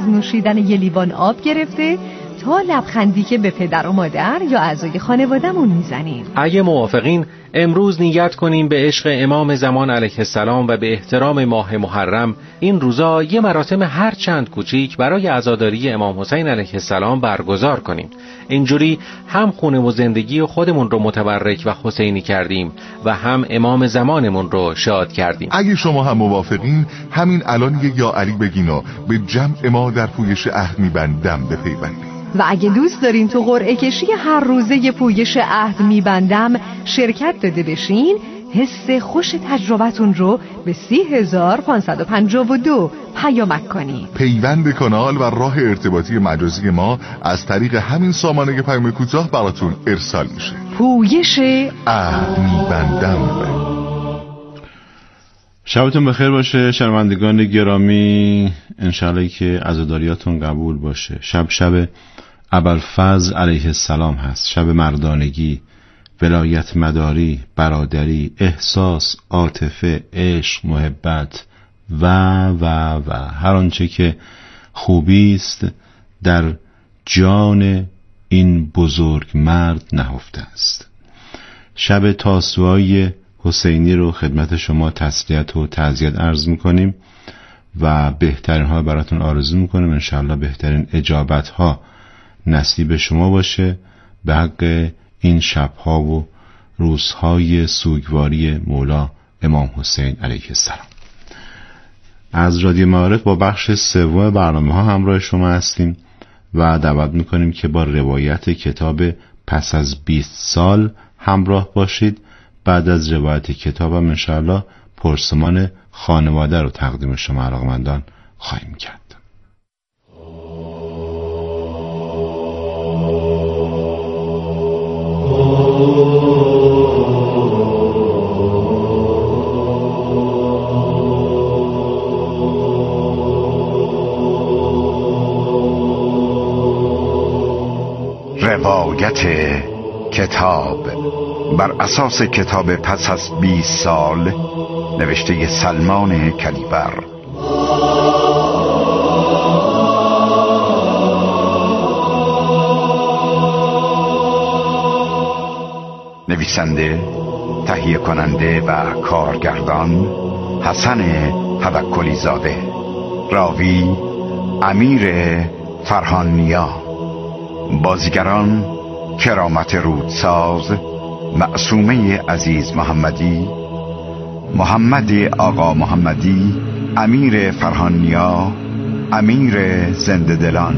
از نوشیدن یه لیوان آب گرفته تا لبخندی که به پدر و مادر یا اعضای خانواده‌مون میزنیم. اگه موافقین امروز نیت کنیم به عشق امام زمان علیه السلام و به احترام ماه محرم این روزا یه مراسم هر چند کوچیک برای عزاداری امام حسین علیه السلام برگزار کنیم. اینجوری هم خونه و زندگی خودمون رو متبرک و حسینی کردیم و هم امام زمانمون رو شاد کردیم. اگه شما هم موافقین همین الان یا علی بگین و به جمع ما در پویش عهد میبندم بپیوندید. و اگه دوست دارین تو قرعه کشی هر روزه پویش عهد میبندم شرکت داده بشین، حس خوش تجربتون رو به 30552 پیامک کنید. پیوند کانال و راه ارتباطی مجازی ما از طریق همین سامانه پیام کوتاه براتون ارسال میشه. پویش عهد میبندم. شبتون بخیر باشه شنوندگان گرامی، انشالله که عزاداریاتون قبول باشه. شب ابوالفضل علیه السلام هست، شب مردانگی، ولایت مداری، برادری، احساس، عاطفه، عشق، محبت و هر آنچه که خوبی است در جان این بزرگ مرد نهفته است. شب تاسوعای حسینی رو خدمت شما تسلیت و تعزیت عرض میکنیم و بهترین ها براتون آرزو میکنیم. انشاءالله بهترین اجابت ها نصیب شما باشه به حق این شبها و روزهای سوگواری مولا امام حسین علیه السلام. از رادیو معارف با بخش سوم برنامه ها همراه شما هستیم و دعوت میکنیم که با روایت کتاب پس از 20 سال همراه باشید. بعد از روایت کتابم انشاءالله پرسمان خانواده رو تقدیم شما علاقمندان خواهیم کرد. روایت کتاب بر اساس کتاب پس از 20 سال نوشته سلمان کلیبر. نویسنده، تهیه کننده و کارگردان حسن توکلی زاده. راوی امیر فرهانیا. بازیگران کرامت رودساز، معصومه عزیز محمدی، محمد آقا محمدی، امیر فرهانیا، امیر زنده دلان.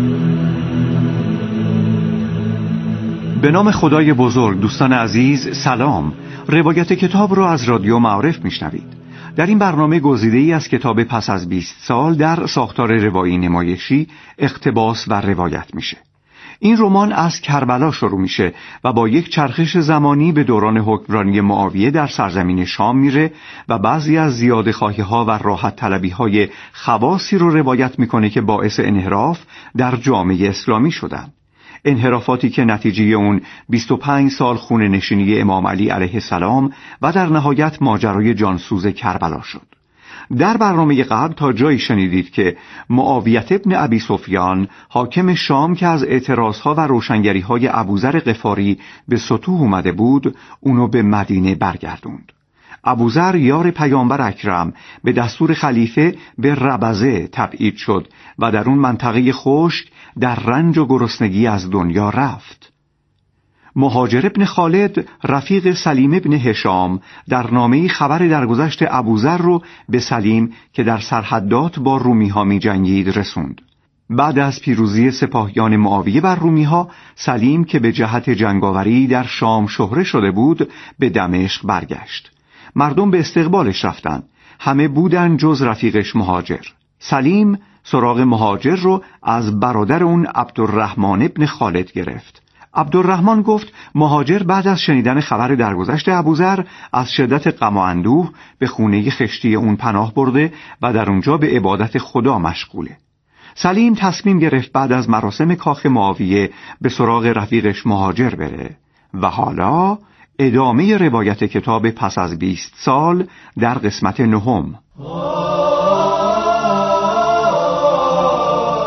به نام خدای بزرگ. دوستان عزیز سلام. روایت کتاب رو از رادیو معارف میشنوید. در این برنامه گزیده‌ای از کتاب پس از 20 سال در ساختار روایی نمایشی اقتباس و روایت میشه. این رمان از کربلا شروع میشه و با یک چرخش زمانی به دوران حکمرانی معاویه در سرزمین شام میره و بعضی از زیاده‌خواهی‌ها و راحت طلبی‌های خواصی رو روایت میکنه که باعث انحراف در جامعه اسلامی شدن. انحرافاتی که نتیجه اون 25 سال خونه نشینی امام علی علیه السلام و در نهایت ماجرای جانسوز کربلا شد. در برنامه قبل تا جایی شنیدید که معاویه ابن ابی سفیان حاکم شام که از اعتراضها و روشنگری‌های ابوذر غفاری به سطوح اومده بود اونو به مدینه برگردوند. ابوذر یار پیامبر اکرم به دستور خلیفه به ربزه تبعید شد و در اون منطقه خشک در رنج و گرسنگی از دنیا رفت. مهاجر ابن خالد رفیق سلیم ابن هشام در نامه‌ای خبر درگذشت ابوذر رو به سلیم که در سرحدات با رومی‌ها می‌جنگید رسوند. بعد از پیروزی سپاهیان معاویه بر رومی‌ها، سلیم که به جهت جنگاوری در شام شهره شده بود به دمشق برگشت. مردم به استقبالش رفتن. همه بودن جز رفیقش مهاجر. سلیم سراغ مهاجر رو از برادر اون عبدالرحمن ابن خالد گرفت. عبدالرحمن گفت مهاجر بعد از شنیدن خبر درگذشت ابوذر از شدت غم و اندوه به خونه خشتی اون پناه برده و در اونجا به عبادت خدا مشغوله. سلیم تصمیم گرفت بعد از مراسم کاخ معاویه به سراغ رفیقش مهاجر بره و حالا ادامه روایت کتاب پس از 20 سال در قسمت 9.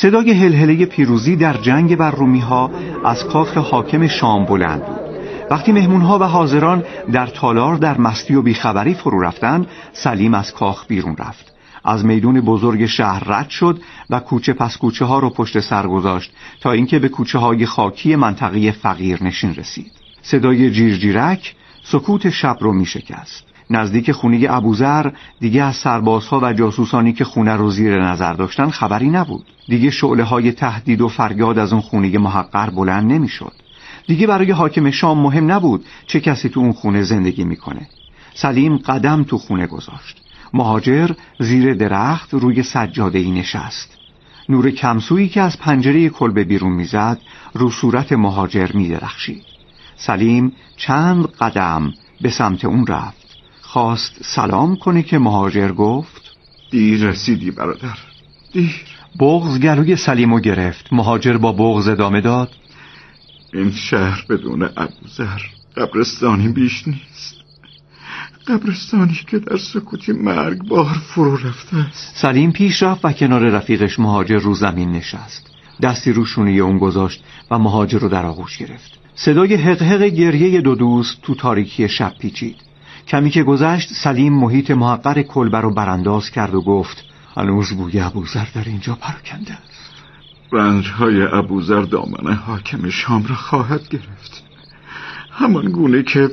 صدای هلهله پیروزی در جنگ بر رومی‌ها از کاخ حاکم شام بلند بود. وقتی مهمون‌ها و حاضران در تالار در مستی و بیخبری فرو رفتند، سلیم از کاخ بیرون رفت. از میدون بزرگ شهر رد شد و کوچه پس کوچه ها رو پشت سر گذاشت تا اینکه به کوچه های خاکی منطقه فقیر نشین رسید. صدای جیرجیرک سکوت شب رو می شکست. نزدیک خونه ابوذر دیگه از سربازها و جاسوسانی که خونه رو زیر نظر داشتن خبری نبود. دیگه شعله های تهدید و فریاد از اون خونه محقر بلند نمی شد. دیگه برای حاکم شام مهم نبود چه کسی تو اون خونه زندگی میکنه. سلیم قدم تو خونه گذاشت. مهاجر زیر درخت روی سجاده‌ای نشست. نور کمسویی که از پنجره کلبه بیرون میزد رو صورت مهاجر میدرخشید. سلیم چند قدم به سمت اون رفت. خواست سلام کنه که مهاجر گفت: دیر رسیدی برادر، دیر. بغض گلوی سلیمو گرفت. مهاجر با بغض ادامه داد: این شهر بدون ابوذر قبرستانی بیش نیست، قبرستانی که در سکوتی مرگبار فرو رفته است. سلیم پیش رفت و کنار رفیقش مهاجر رو زمین نشست. دستی رو شونه اون گذاشت و مهاجر رو در آغوش گرفت. صدای حقحق گریه دو دوست تو تاریکی شب پیچید. کمی که گذشت سلیم محیط محقر کلبه رو برانداز کرد و گفت: هنوز بوی ابوذر در اینجا پراکنده است. رنج‌های ابوذر دامن حاکم شام را خواهد گرفت، همان گونه که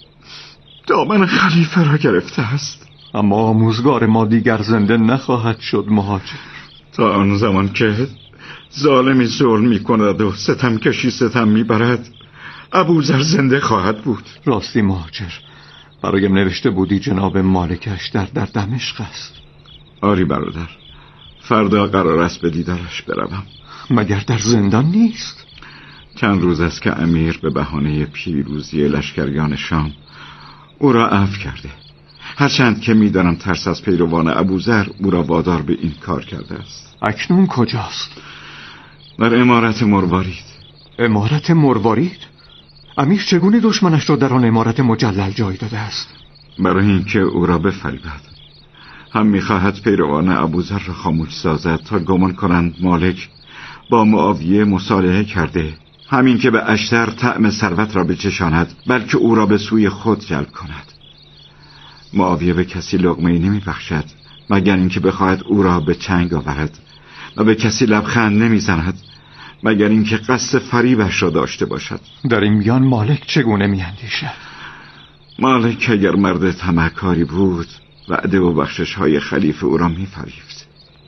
دامن خلیفه را گرفته است. اما آموزگار ما دیگر زنده نخواهد شد مهاجر. تا آن زمان که ظالمی ظلم می‌کند و ستمکشی ستم می‌برد، ابوذر زنده خواهد بود. راستی مهاجر، برایم نوشته بودی جناب مالک اشتر در دمشق است. آری برادر، فردا قرار است به دیدارش بروم. مگر در زندان نیست؟ چند روز است که امیر به بهانه پیروزی لشکریان شام او را عفو کرده، هرچند که می‌دانم ترس از پیروان ابوذر او را وادار به این کار کرده است. اکنون کجاست؟ در امارت مروارید. امارت مروارید؟ امیر چگونه دشمنش را در آن امارت مجلل جای داده است؟ برای اینکه او را بفریبد. هم می‌خواهد پیروان ابوذر را خاموش سازد تا گمان کنند مالک با معاویه مصالحه کرده، همین که به اشتر طعم ثروت را بچشاند بلکه او را به سوی خود جلب کند. معاویه به کسی لقمه‌ای نمی‌بخشد مگر اینکه بخواهد او را به چنگ آورد و به کسی لبخند نمی‌زند مگر اینکه قصد فریبش را داشته باشد. در این میان مالک چگونه می‌اندیشد؟ مالک اگر مرد طمعکاری بود وعده و بخشش‌های خلیفه او را می‌فریفت.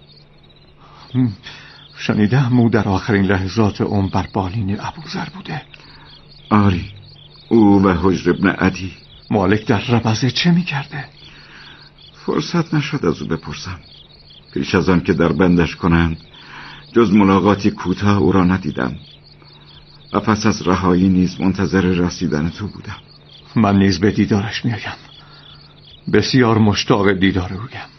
شنیدم او در آخرین لحظات عمر بر بالین ابوذر بوده. آری، او و حجر ابن عدی. مالک در ربضه چه می‌کرده؟ فرصت نشد از او بپرسم. پیش از آن که در بندش کنند جز ملاقاتی کوتاه او را ندیدم و پس از رهایی نیز منتظر رسیدن تو بودم. من نیز به دیدارش میایم. بسیار مشتاق دیدار اویم.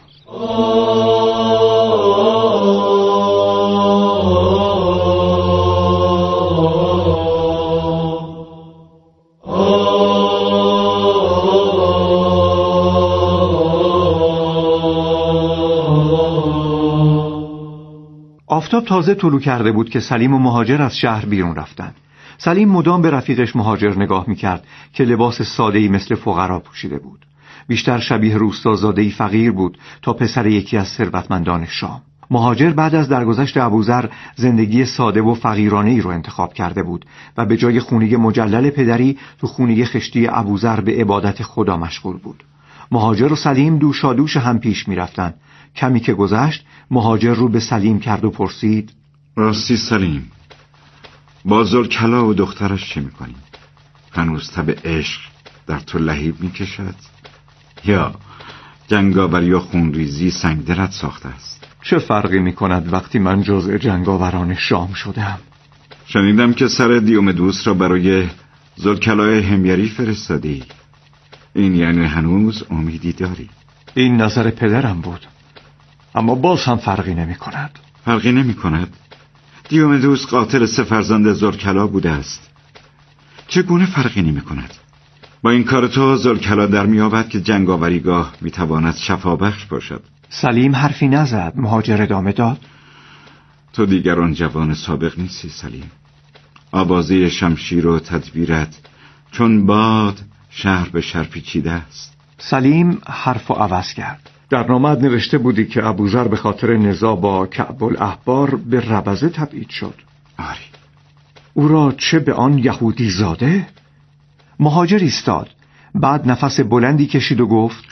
آفتاب تازه طلوع کرده بود که سلیم و مهاجر از شهر بیرون رفتند. سلیم مدام به رفیقش مهاجر نگاه میکرد که لباس ساده‌ای مثل فقرا پوشیده بود. بیشتر شبیه روستازاده‌ای فقیر بود تا پسر یکی از ثروتمندان شام. مهاجر بعد از درگذشت ابوذر زندگی ساده و فقیرانه‌ای رو انتخاب کرده بود و به جای خونه مجلل پدری تو خونه خشتی ابوذر به عبادت خدا مشغول بود. مهاجر و سلیم دوشادوش هم پیش می‌رفتند. کمی که گذشت مهاجر رو به سلیم کرد و پرسید: راستی سلیم، با ذوالکلا و دخترش چه می‌کنی؟ هنوز تب عشق در تو لهیب می‌کشد یا جنگاوری و خونریزی سنگ دلت ساخته است؟ چه فرقی می‌کند وقتی من جزء جنگاوران شام شدم؟ شنیدم که سر دیومدوس را برای ذوالکلای حمیری فرستادی. این یعنی هنوز امیدی داری؟ این نظر پدرم بود، اما باز هم فرقی نمی کند. فرقی نمی کند؟ دیومدوس قاتل 3 فرزند ذوالکلا بوده است. چگونه فرقی نمی کند؟ با این کار تو ذوالکلا در می آورد که جنگاوریگاه می تواند شفابخش باشد. سلیم حرفی نزد. مهاجر ادامه داد: تو دیگر آن جوان سابق نیستی سلیم. آوازه شمشیر و تدبیرت چون باد شهر به شهر پیچیده است. سلیم حرف و عوض کرد. در نامه نوشته بودی که ابوذر به خاطر نزاع با کعب الاحبار به ربضه تبعید شد. آری. او را چه به آن یهودی زاده؟ مهاجر ایستاد، بعد نفس بلندی کشید و گفت: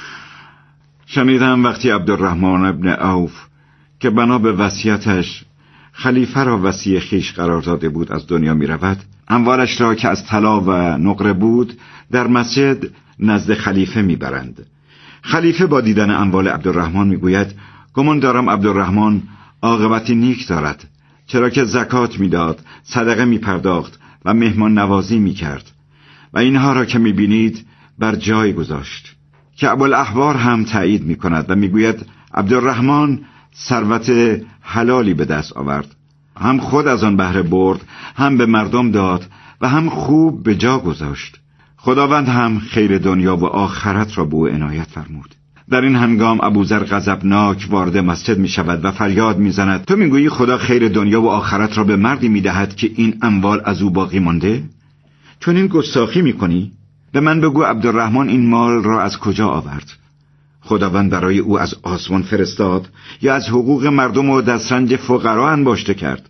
شنیدم وقتی عبدالرحمن ابن عوف که بنا به وصیتش خلیفه را وصی خویش قرار داده بود از دنیا می رود، اموالش را که از طلا و نقره بود در مسجد نزد خلیفه می برند. خلیفه با دیدن اموال عبدالرحمن می گوید: گمان دارم عبدالرحمن عاقبتی نیک دارد، چرا که زکات می داد، صدقه می پرداخت و مهمان نوازی می کرد و اینها را که می بینید بر جای گذاشت. که ابوالاحبار هم تایید می کند و می گوید عبدالرحمن ثروت حلالی به دست آورد، هم خود از آن بهره برد، هم به مردم داد و هم خوب به جا گذاشت. خداوند هم خیر دنیا و آخرت را به او عنایت فرمود. در این هنگام ابوذر غضبناک وارد مسجد می شود و فریاد می زند: تو می گویی خدا خیر دنیا و آخرت را به مردی می دهد که این اموال از او باقی مانده؟ چون این گستاخی می کنی؟ به من بگو عبدالرحمن این مال را از کجا آورد؟ خداوند برای او از آسمان فرستاد یا از حقوق مردم و دسترنج فقرا انباشته کرد؟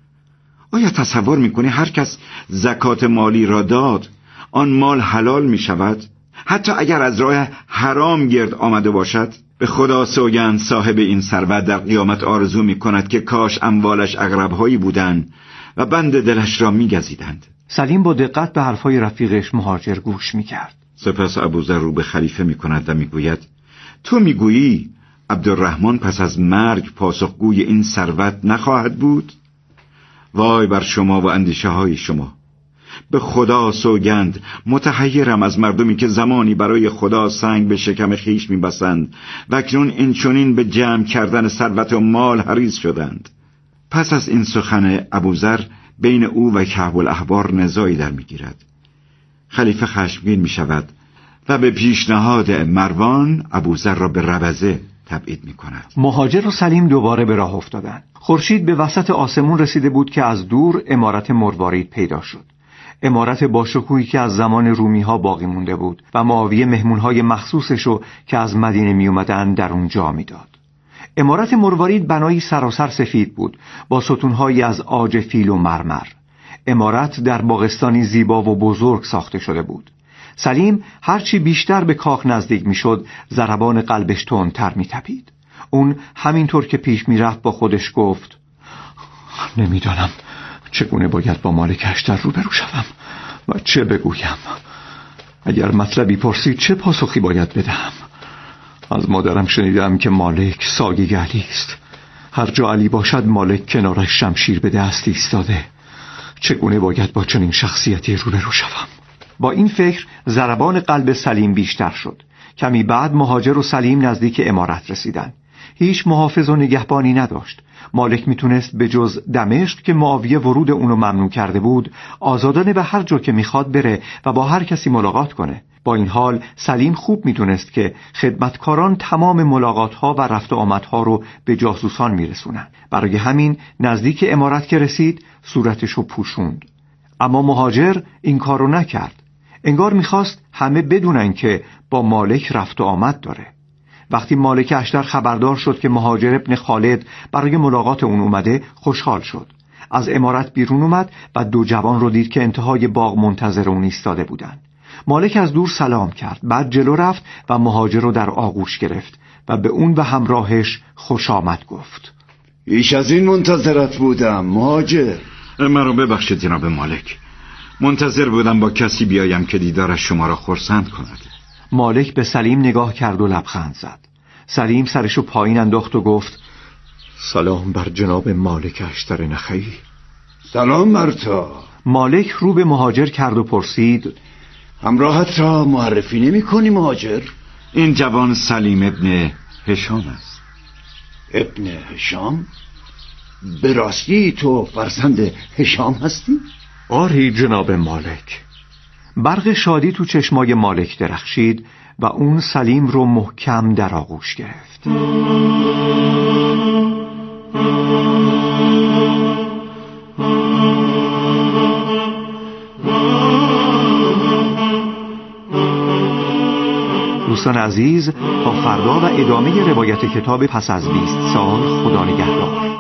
آیا تصور می کنی هر کس زکات مالی را داد آن مال حلال می شود؟ حتی اگر از راه حرام گرد آمده باشد؟ به خدا سوگند صاحب این ثروت در قیامت آرزو می کند که کاش اموالش عقرب‌هایی بودند و بند دلش را می گزیدند. سلیم با دقت به حرفای رفیقش مهاجر گوش می کرد. سپس ابوذر رو به خلیفه می کند و می گوید: تو می گویی عبدالرحمن پس از مرگ پاسخگوی این ثروت نخواهد بود؟ وای بر شما و اندیشه های شما. به خدا سوگند متحیرم از مردمی که زمانی برای خدا سنگ به شکم خیش می بسند و اکنون اینچنین به جمع کردن ثروت و مال حریص شدند. پس از این سخن ابوذر بین او و کعب الاحبار نزاعی در می گیرد. خلیفه خشمگین می شود و به پیشنهاد مروان ابوذر را به ربضه تبعید می کند. مهاجر و سلیم دوباره به راه افتادند. خورشید به وسط آسمون رسیده بود که از دور عمارت مروارید پیدا شد. عمارت باشکوهی که از زمان رومی ها باقی مونده بود و معاویه مهمونهای مخصوصشو که از مدینه می اومدن در اون جا می داد. عمارت مروارید بنایی سراسر سفید بود با ستونهایی از عاج فیل و مرمر. عمارت در باغستانی زیبا و بزرگ ساخته شده بود. سلیم هرچی بیشتر به کاخ نزدیک می شد ضربان قلبش تندتر می تپید. اون همینطور که پیش می رفت با خودش گفت: نمیدانم چگونه باید با مالک اشتر روبرو شوم و چه بگویم. اگر مطلبی پرسید چه پاسخی باید بدهم؟ از مادرم شنیدم که مالک ساگی علی است. هر جا علی باشد مالک کنارش شمشیر به دست ایستاده. چگونه باید با چنین شخصیتی روبرو شوم؟ با این فکر ضربان قلب سلیم بیشتر شد. کمی بعد مهاجر و سلیم نزدیک عمارت رسیدند. هیچ محافظ و نگهبانی نداشت. مالک میتونست به جز دمشق که معاویه ورود اونو ممنوع کرده بود آزادانه به هر جا که میخواد بره و با هر کسی ملاقات کنه. با این حال سلیم خوب میدونست که خدمتکاران تمام ملاقات‌ها و رفت و آمدها رو به جاسوسان میرسونن. برای همین نزدیک عمارت که رسید صورتشو پوشوند. اما مهاجر این کارو نکرد. انگار میخواست همه بدونن که با مالک رفت و آمد داره. وقتی مالک اشتر خبردار شد که مهاجر ابن خالد برای ملاقات اون اومده خوشحال شد. از عمارت بیرون اومد و دو جوان رو دید که انتهای باغ منتظر اون ایستاده بودن. مالک از دور سلام کرد، بعد جلو رفت و مهاجر رو در آغوش گرفت و به اون و همراهش خوش آمد گفت. ایش از این منتظرت بودم مهاجر. مرا ببخشید جناب مالک، منتظر بودم با کسی بیایم که دیدارش شما را خرسند کند. مالک به سلیم نگاه کرد و لبخند زد. سلیم سرشو پایین انداخت و گفت: سلام بر جناب مالک اشتر نخعی. سلام مرتا. مالک رو به مهاجر کرد و پرسید: همراهت را معرفی نمی کنی مهاجر؟ این جوان سلیم ابن هشام است. ابن هشام؟ به راستی تو فرزند هشام هستی؟ آری جناب مالک. برق شادی تو چشمای مالک درخشید و اون سلیم رو محکم در آغوش گرفت. دوستان عزیز، تا فردا و ادامه روایت کتاب پس از 20 سال. خدا نگهدار.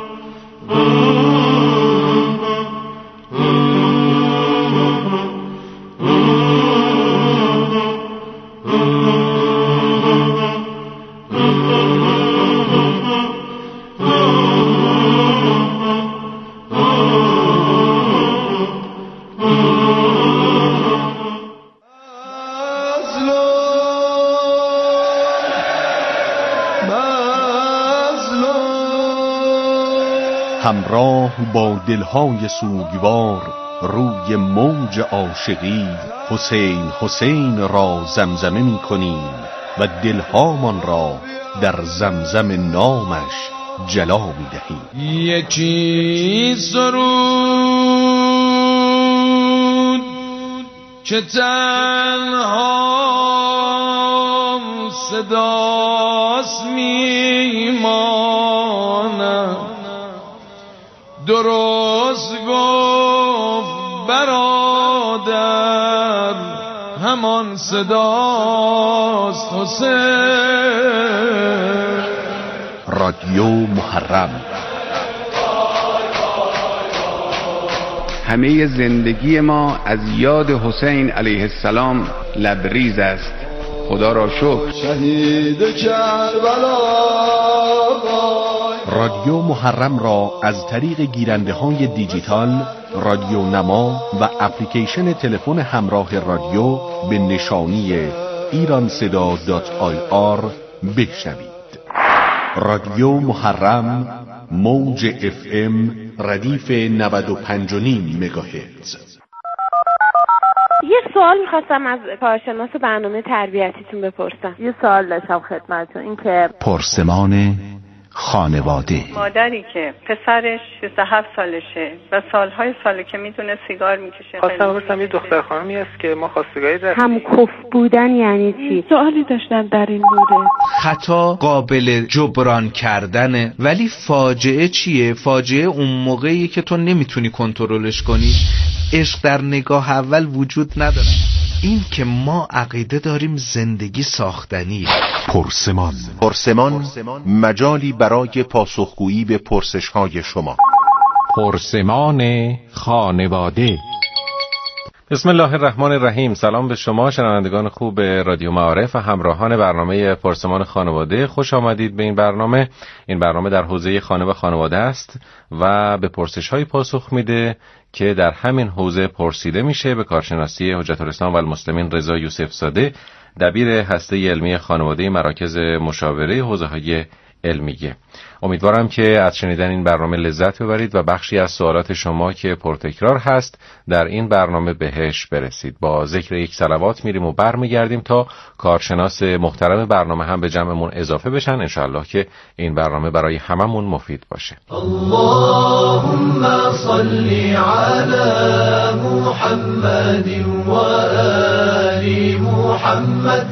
همراه با دلهای سوگوار روی موج عاشقی حسین حسین را زمزمه می کنیم و دلهامان را در زمزم نامش جلا می دهیم. یکی سرود که تنها صداست میماند، درست گفت برادر همان صداست حسین. رادیو محرم. همه زندگی ما از یاد حسین علیه السلام لبریز است. خدا را شکر. شهید کربلا. رادیو محرم را از طریق گیرنده های دیجیتال، رادیو نما و اپلیکیشن تلفن همراه رادیو به نشانی ایرانصدا.ir بشنوید. رادیو محرم، موج FM ردیف 95.5 مگاهرتز. یه سوال میخواستم از کارشناس برنامه تربیتیتون بپرسم. یه سوال داشتم خدمتتون، این که پرسمان خانواده. مادری که پسرش 27 سالشه و سال که میدونه سیگار میکشه. خواستم بپرسم یه دختر خانمی هست که ما خواستگاری داریم. هم کف بودن یعنی چی؟ سوالی داشتم در این مورد. خطا قابل جبران کردنه، ولی فاجعه چیه؟ فاجعه اون موقعی که تو نمیتونی کنترلش کنی. عشق در نگاه اول وجود نداره. این که ما عقیده داریم زندگی ساختنیه. پرسمان مجالی برای پاسخگویی به پرسش‌های شما. پرسمان خانواده. بسم الله الرحمن الرحیم. سلام به شما شنوندگان خوب رادیو معارف و همراهان برنامه پرسمان خانواده. خوش آمدید به این برنامه. این برنامه در حوزه خانه و خانواده است و به پرسش‌های پاسخ میده که در همین حوزه پرسیده میشه. به کارشناسی حجت الاسلام و المسلمین رضا یوسف زاده، دبیر هسته علمی خانواده مراکز مشاوره حوزه‌های علمیه. امیدوارم که از شنیدن این برنامه لذت ببرید و بخشی از سوالات شما که پرتکرار هست در این برنامه بهش برسید. با ذکر یک صلوات میریم و برمیگردیم تا کارشناس محترم برنامه هم به جمعمون اضافه بشن. انشالله که این برنامه برای هممون مفید باشه. اللهم صل علی محمد و آل محمد.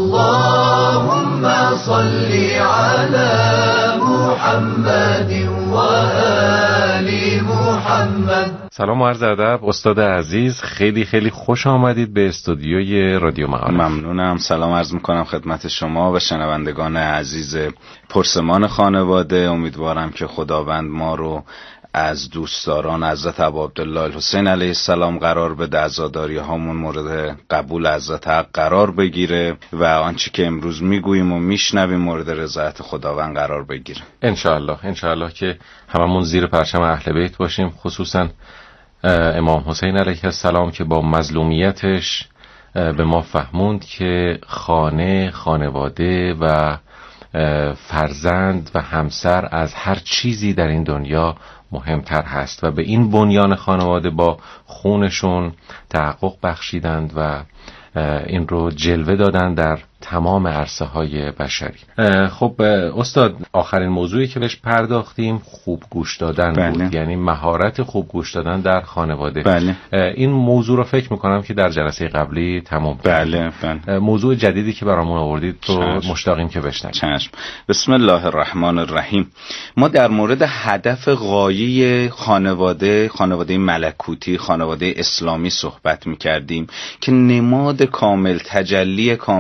اللهم صل علی محمد و آل محمد. سلام و عرض ادب استاد عزیز، خیلی خیلی خوش آمدید به استودیوی رادیو معارف. ممنونم. سلام عرض میکنم خدمت شما و شنوندگان عزیز پرسمان خانواده. امیدوارم که خداوند ما رو از دوستداران حضرت ابا عبدالله الحسین علیه السلام قرار بده، عزاداری هامون مورد قبول حضرت حق قرار بگیره و آنچه که امروز میگوییم و میشنویم مورد رضایت خداوند قرار بگیره. انشالله که هممون زیر پرچم اهل بیت باشیم، خصوصا امام حسین علیه السلام که با مظلومیتش به ما فهموند که خانواده و فرزند و همسر از هر چیزی در این دنیا مهمتر هست و به این بنیان خانواده با خونشون تحقق بخشیدند و این رو جلوه دادن در تمام عرصه های بشری. خب استاد، آخرین موضوعی که بهش پرداختیم خوب گوش دادن بود، یعنی مهارت خوب گوش دادن در خانواده. این موضوع رو فکر میکنم که در جلسه قبلی تمام کرد. موضوع جدیدی که برامون آوردید تو مشتاقیم که بشنویم. بسم الله الرحمن الرحیم. ما در مورد هدف غایی خانواده ملکوتی، خانواده اسلامی صحبت میکردیم که نماد کامل، تجلی کاملش رو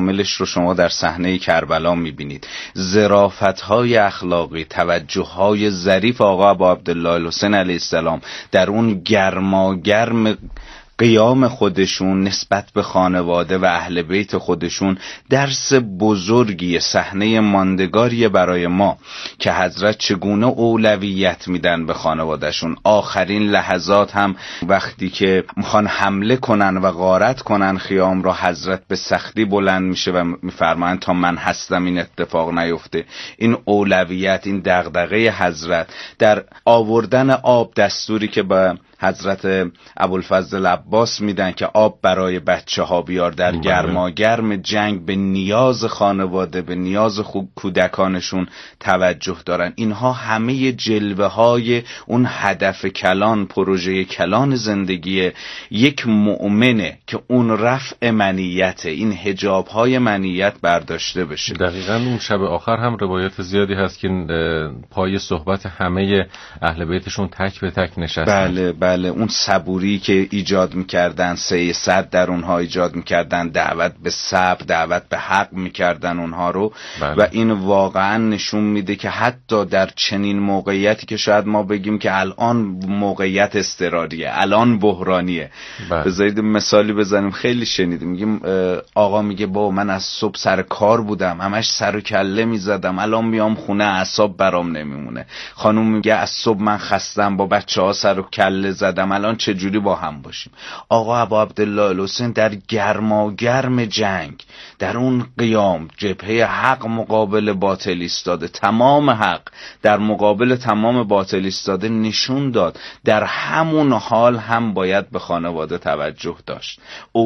شما در صحنه کربلا میبینید. ظرافت‌های اخلاقی، توجه‌های ظریف آقا ابا عبدالله الحسین علیه السلام در اون گرماگرم قیام خودشون نسبت به خانواده و اهل بیت خودشون درس بزرگی، صحنه ماندگاری برای ما که حضرت چگونه اولویت میدن به خانوادهشون. آخرین لحظات هم وقتی که میخوان حمله کنن و غارت کنن خیام را، حضرت به سختی بلند میشه و میفرمایند تا من هستم این اتفاق نیفته. این اولویت، این دغدغه حضرت در آوردن آب، دستوری که با حضرت ابوالفضل عباس میدن که آب برای بچه ها بیار در گرماگرم جنگ، به نیاز خانواده، به نیاز کودکانشون توجه دارن. اینها همه جلوه های اون هدف کلان، پروژه کلان زندگی یک مؤمنه که اون رفع منیت، این حجاب های منیت برداشته بشه. دقیقاً اون شب آخر هم روایت زیادی هست که پای صحبت همه اهل بیتشون تک به تک نشستن. بله، اون صبوری که ایجاد میکردن، 300 در اونها ایجاد میکردن، دعوت به صبر، دعوت به حق میکردن اونها رو. و این واقعا نشون میده که حتی در چنین موقعیتی که شاید ما بگیم که الان موقعیت اضطراریه، الان بحرانیه، بذارید مثالی بزنیم. خیلی شنیدیم، میگیم آقا میگه با من از صبح سر کار بودم، همش سر و کله میزدم، الان میام خونه اعصاب برام نمیمونه. خانم میگه از صبح من خستم، با بچه‌ها سر و کله زدم، الان چه جوری با هم باشیم؟ آقا ابا عبدالله الحسین در گرماگرم جنگ، در اون قیام، جبهه حق مقابل باطل ایستاده، تمام حق در مقابل تمام باطل ایستاده، نشون داد در همون حال هم باید به خانواده توجه داشت.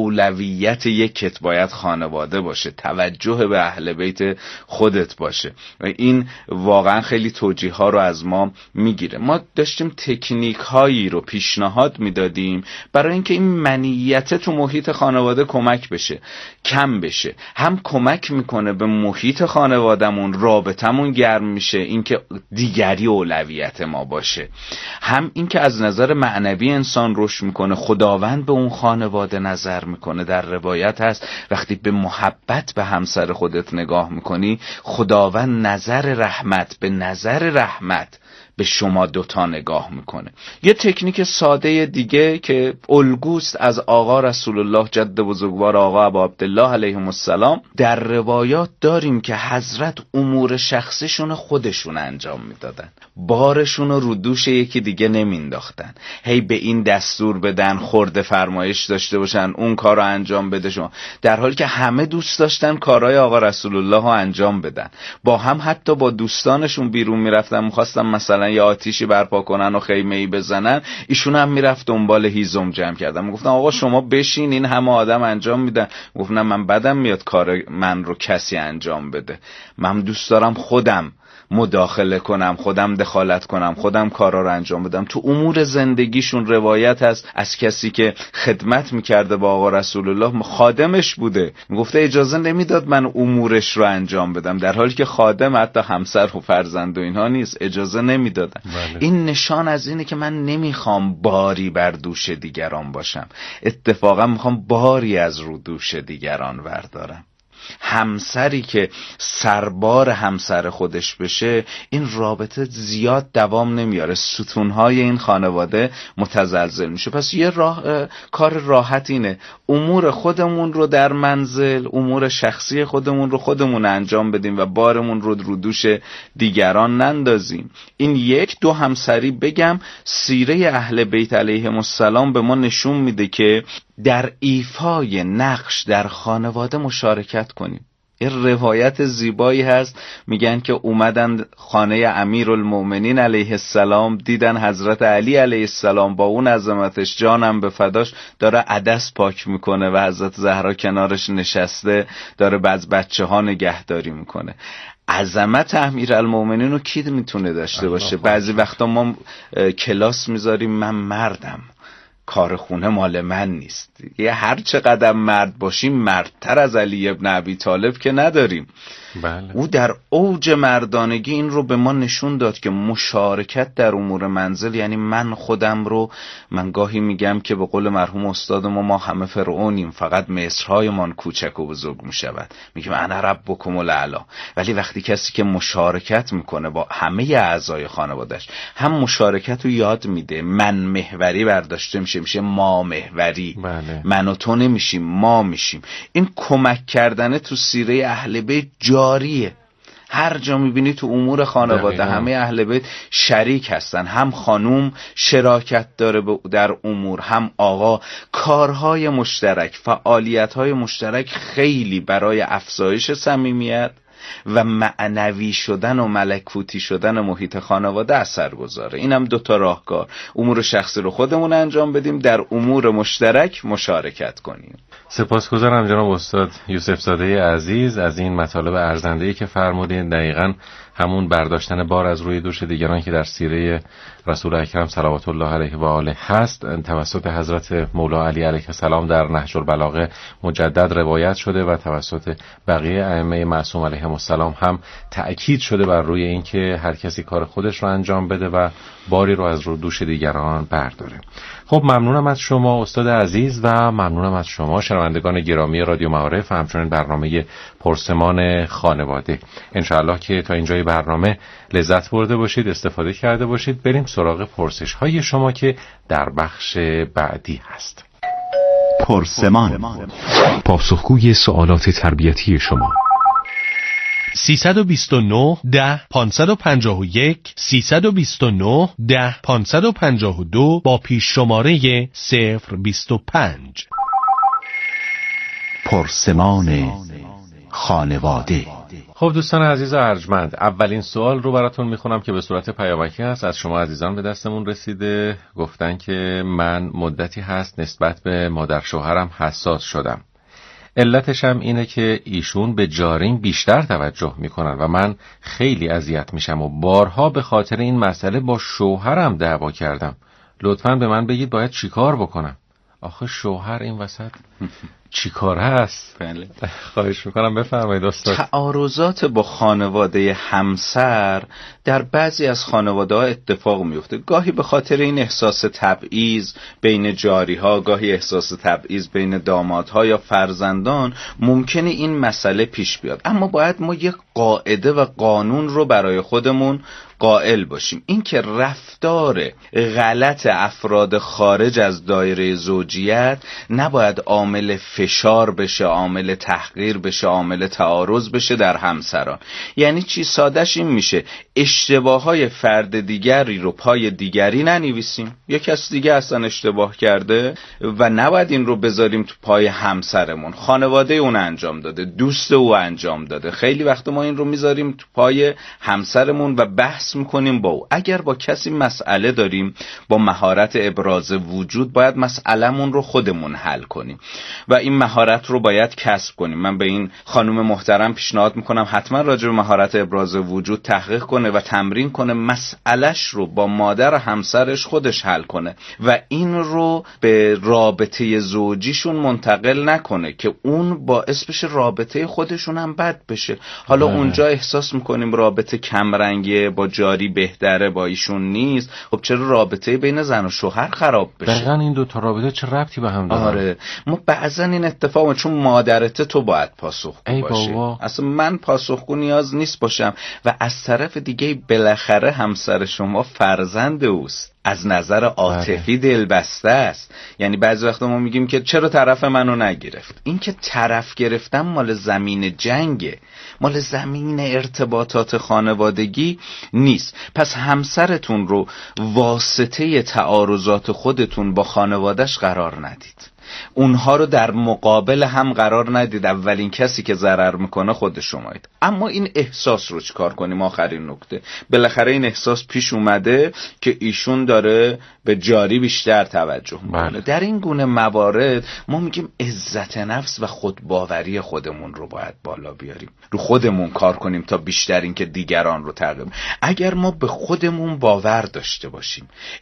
اولویت یکت باید خانواده باشه، توجه به اهل بیت خودت باشه. و این واقعا خیلی توجیه ها رو از ما میگیره. ما داشتیم تکنیک هایی رو پیشنهاد میدادیم برای اینکه این منیت تو محیط خانواده کمک بشه، کم بشه. هم کمک میکنه به محیط خانوادهمون، رابطمون گرم میشه، اینکه دیگری اولویت ما باشه. هم اینکه از نظر معنوی انسان رشد میکنه، خداوند به اون خانواده نظر میکنه. در روایت هست وقتی به محبت به همسر خودت نگاه میکنی، خداوند نظر رحمت به نظر رحمت به شما دوتا نگاه میکنه. یه تکنیک ساده دیگه که الگوست از آقا رسول الله جد بزرگوار آقا ابا عبدالله علیهم السلام، در روایات داریم که حضرت امور شخصیشون خودشون انجام میدادن، بارشون رو دوش یکی دیگه نمینداختن. هی به این دستور بدن، خورده فرمایش داشته باشن، اون کار رو انجام بده شما، در حالی که همه دوست داشتن کارهای آقا رسول الله رو انجام بدن. با هم حتی با دوستانشون بیرون میرفتن، میخواستن مثلا یا آتیشی برپا کنن و خیمه‌ای بزنن، ایشون هم میرفت دنبال هیزم جمع کردن. میگفتن آقا شما بشین، این همه آدم انجام میدن. میگفتن من بدم میاد کار من رو کسی انجام بده، من دوست دارم خودم مداخله کنم، خودم دخالت کنم، خودم کارا رو انجام بدم. تو امور زندگیشون روایت هست از کسی که خدمت میکرده با آقا رسول الله، خادمش بوده، میگفته اجازه نمیداد من امورش رو انجام بدم، در حالی که خادم حتی همسر و فرزند و اینها نیست، اجازه نمیدادن. این نشان از اینه که من نمیخوام باری بر دوش دیگران باشم، اتفاقا میخوام باری از رو دوش دیگران بردارم. همسری که سربار همسر خودش بشه، این رابطه زیاد دوام نمیاره، ستونهای این خانواده متزلزل میشه. پس یه کار راحت اینه امور خودمون رو در منزل، امور شخصی خودمون رو خودمون انجام بدیم و بارمون رو دوش دیگران نندازیم. این یک. دو، همسری بگم سیره اهل بیت علیهم السلام به ما نشون میده که در ایفای نقش در خانواده مشارکت کنیم. یه روایت زیبایی هست، میگن که اومدن خانه امیرالمؤمنین علیه السلام، دیدن حضرت علی علیه السلام با اون عظمتش، جانم به فداش، داره عدس پاک میکنه و حضرت زهرا کنارش نشسته داره بعض بچه ها نگهداری میکنه. عظمت امیرالمؤمنین رو کی میتونه داشته باشه؟ بعضی وقتا ما کلاس میذاریم من مردم، کار خونه مال من نیست. یه هر چقدر مرد باشیم مردتر از علی ابن ابی طالب که نداریم. بله. او در اوج مردانگی این رو به ما نشون داد که مشارکت در امور منزل، یعنی من گاهی میگم که به قول مرحوم استاد ما همه فرعونیم، فقط مصرهایمان کوچک و بزرگ میشود. میگم انا ربکم الاعلی. ولی وقتی کسی که مشارکت میکنه با همه اعضای خانوادهش، هم مشارکت رو یاد میده، من محوری برداشته میشه ما محوری. بله. من و تو نمیشیم، ما میشیم. این کمک کردن تو سیره اهل بیت جاریه. هر جا میبینی تو امور خانواده همه اهل بیت شریک هستن، هم خانوم شراکت داره در امور، هم آقا. کارهای مشترک، فعالیت‌های مشترک خیلی برای افزایش صمیمیت و معنوی شدن و ملکوتی شدن محیط خانواده اثر گذاره. اینم 2 راهکار. امور شخصی رو خودمون انجام بدیم، در امور مشترک مشارکت کنیم. سپاسگزارم جناب استاد یوسف زاده عزیز از این مطالب ارزنده‌ای که فرمودین. دقیقاً همون برداشتن بار از روی دوش دیگران که در سیره رسول اکرم صلوات الله علیه و آله هست توسط حضرت مولا علی علیه السلام در نهج البلاغه مجدد روایت شده و توسط بقیه ائمه معصوم علیهم السلام هم تأکید شده بر روی اینکه هر کسی کار خودش رو انجام بده و باری رو از روی دوش دیگران برداره. خب ممنونم از شما استاد عزیز و ممنونم از شما شنوندگان گرامی رادیو معارف و همچنین برنامه پرسمان خانواده. انشاءالله که تا اینجای برنامه لذت برده باشید، استفاده کرده باشید. بریم سراغ پرسش های شما که در بخش بعدی هست. پرسمان، پاسخگوی سوالات تربیتی شما. 329 10 551 329 10 552 با پیش شماره 025. پرسمان خانواده. خب دوستان عزیز و ارجمند، اولین سوال رو براتون میخونم که به صورت پیامکی هست، از شما عزیزان به دستمون رسیده. گفتن که من مدتی هست نسبت به مادر شوهرم حساس شدم. علتش هم اینه که ایشون به جاریم بیشتر توجه میکنن و من خیلی اذیت میشم و بارها به خاطر این مسئله با شوهرم دعوا کردم. لطفاً به من بگید باید چیکار بکنم؟ آخه شوهر این وسط چیکار هست؟ بله. خواهش میکنم بفرمایید استاد. تعارضات با خانواده همسر در بعضی از خانواده ها اتفاق میفته. گاهی به خاطر این احساس تبعیض بین جاری ها، گاهی احساس تبعیض بین دامادها یا فرزندان ممکنه این مسئله پیش بیاد. اما باید ما یک قاعده و قانون رو برای خودمون قائل باشیم. این که رفتار غلط افراد خارج از دایره زوجیت نباید عامل فشار بشه، عامل تحقیر بشه، عامل تعارض بشه در همسران. یعنی چی؟ سادهش این میشه اشتباههای فرد دیگری رو پای دیگری ننویسیم. یک کس دیگه اصلا اشتباه کرده و نباید این رو بذاریم تو پای همسرمون. خانواده اون انجام داده، دوست او انجام داده، خیلی وقت ما این رو میذاریم تو پای همسرمون و بحث میکنیم با او. اگر با کسی مسئله داریم، با مهارت ابراز وجود باید مسئلهمون رو خودمون حل کنیم و این مهارت رو باید کسب کنیم. من به این خانم محترم پیشنهاد میکنم حتما راجع به مهارت ابراز وجود تحقیق کنه و تمرین کنه، مسئلهش رو با مادر همسرش خودش حل کنه و این رو به رابطه زوجیشون منتقل نکنه که اون باعث بشه رابطه خودشون هم بد بشه. حالا اونجا احساس میکنیم رابطه کمرنگیه، با جاری بهتره، با ایشون نیست. خب چرا رابطه بین زن و شوهر خراب بشه؟ دقیقاً این 2 رابطه چه ربطی به هم داره؟ آره، ما بعضا این اتفاق چون مادرت تو باید پاسخگو باشی. اصلا من پاسخگو نیاز نیست باشم و از طرف دیگه بالاخره همسر شما فرزند اوست، از نظر عاطفی دلبسته است. یعنی بعضی وقتا ما میگیم که چرا طرف منو نگرفت. این که طرف گرفتن مال زمین جنگه، مال زمین ارتباطات خانوادگی نیست. پس همسرتون رو واسطه تعارضات خودتون با خانوادش قرار ندید، اونها رو در مقابل هم قرار ندید. اولین کسی که ضرر میکنه خود شمایید. اما این احساس رو چیکار کنیم؟ آخرین نکته، بالاخره این احساس پیش اومده که ایشون داره به جاری بیشتر توجه میکنه. در این گونه موارد ما میگیم عزت نفس و خودباوری خودمون رو باید بالا بیاریم، رو خودمون کار کنیم تا بیشتر این که دیگران رو تغییر. اگر ما به خودمون باور داشته باشیم،